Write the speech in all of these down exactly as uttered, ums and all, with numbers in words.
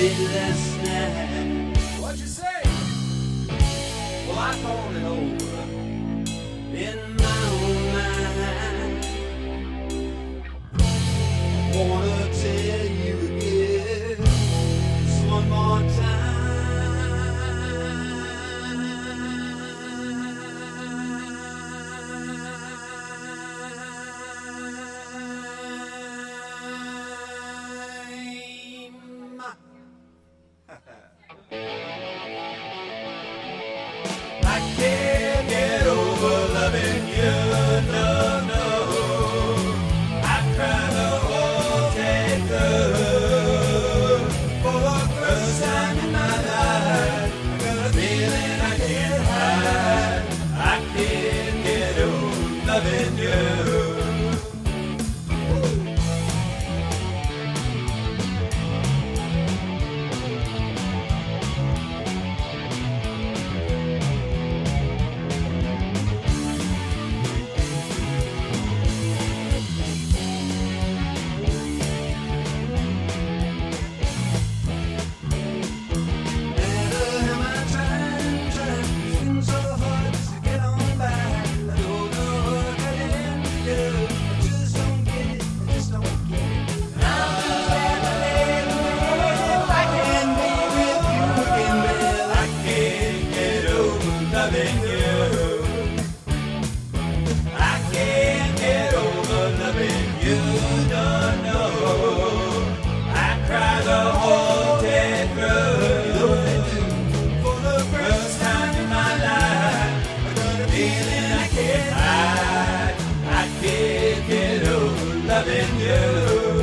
late last night. What'd you say? Well, I thought it over in my own mind. Wanna tell you again, just one more I can't get over loving you, no, no. I cried the whole day through. For the first time in my life, I got a feeling I can't hide. I can't get over loving you. Loving you.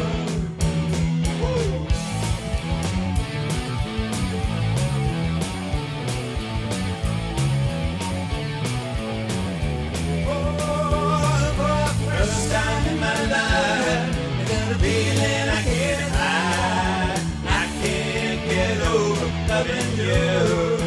First time in my life, I got a feeling I can't hide. I can't get over loving you.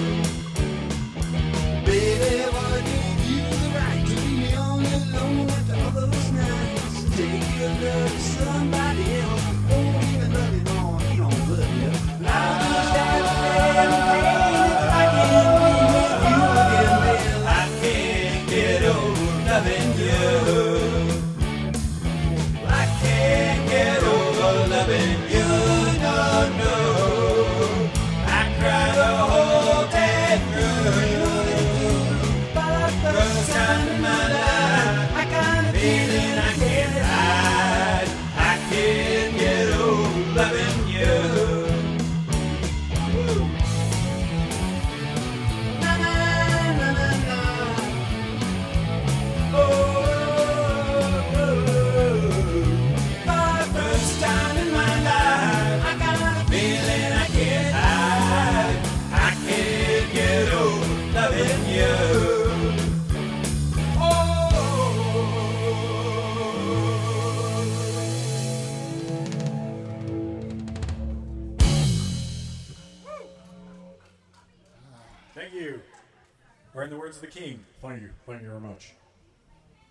Baby, what gave you the right to leave me all alone after all those nights? Take your love to somebody else. Won't even love you, no, he don't love you. I'll understand the pain if I can't be with you again, baby. I can't get over loving you. I can't get over loving you, no, no. I cry the whole day through. First time in my life, I got a feeling I can't hide. I can't get over loving you. Woo. Na na na na na. Oh, oh, oh. For the first time in my life, I got a feeling I can't hide. I can't get over loving you. Thank you. Or in the words of the king, thank you. Thank you very much.